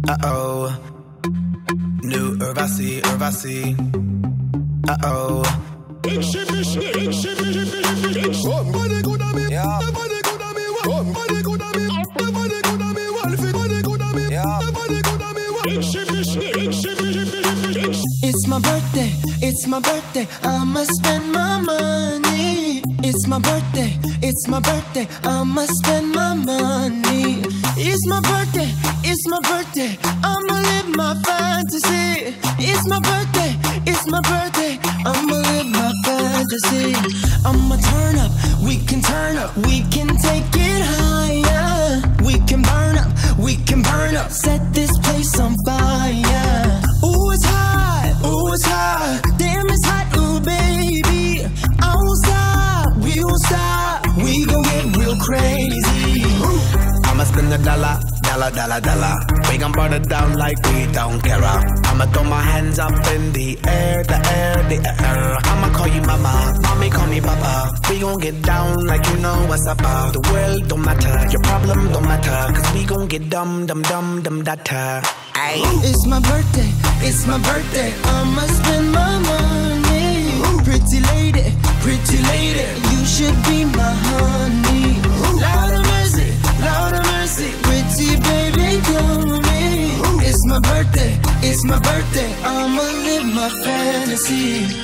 Uh-oh. New Urvasi, Urvasi. Uh-oh. It's my birthday, I'ma spend my money. It's my birthday, I'ma spend my money. It's my birthday, I'ma live my fantasy. It's my birthday, I'ma live my fantasy. I'ma turn up, we can take it higher. We can burn up, set this place on fire. Ooh, it's hot, damn it's hot, ooh baby. I won't stop, we gon' get real crazy. I'ma spend a dollar. We gon' burn it down like we don't care. I'ma throw my hands up in the air. I'ma call you mama, mommy call me papa. We gon' get down like you know what's up. The world don't matter, your problem don't matter, cause we gon' get dumb data. Ay. It's my birthday, I'ma spend my money. Pretty lady, you should be my honey. Lord of mercy, pretty baby, come with me. It's my birthday, I'ma live my fantasy.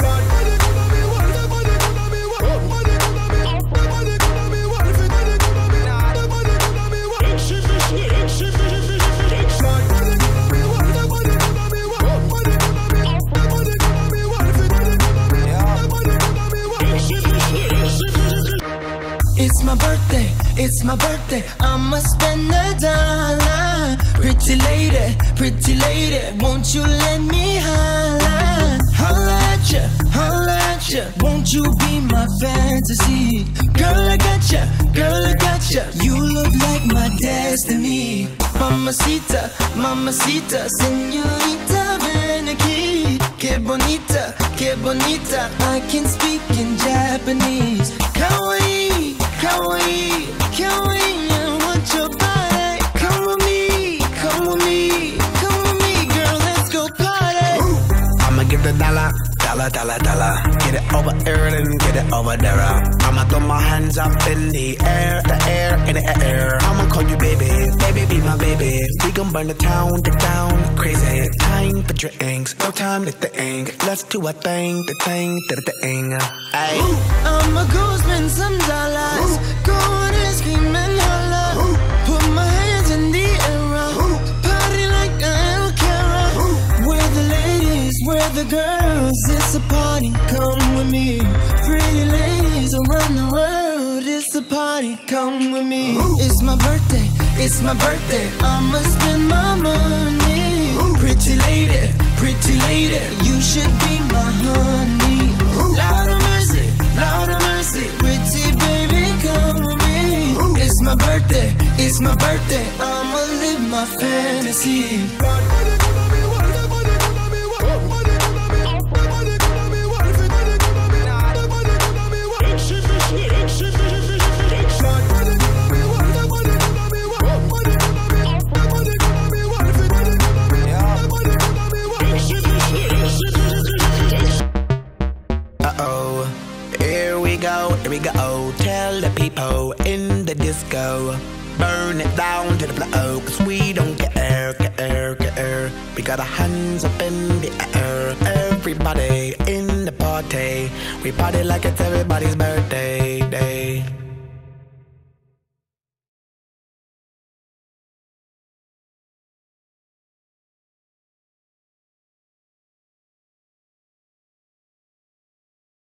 It's my birthday, I'ma spend $1. Pretty lady, won't you let me holla? Holla at ya, won't you be my fantasy? Girl, I gotcha, you look like my destiny. Mamacita, señorita, ven aquí. Que bonita, I can speak in Japanese. Kawaii, I want your body. Come with me, girl, let's go party. I'ma give the dollar. Get it over here and get it over there. I'ma throw my hands up in the air. I'ma call you baby, be my baby. We gon' burn the town crazy. Time for drinks, no time to think. Let's do a thing, the thing. Ay. I'ma go spend some dollars. Go on and scream and holla. Put my hands in the air. Party like I don't care. Where the ladies, where the girls. It's a party, come with me. Pretty ladies around the world. It's a party, come with me. It's my birthday, I'ma spend my money. Pretty lady, you should be my honey. Lord of mercy, pretty baby, come with me. It's my birthday, I'ma live my fantasy. Here we go, tell the people in the disco, burn it down to the floor, cause we don't care. We got our hands up in the air, everybody in the party. We party like it's everybody's birthday day.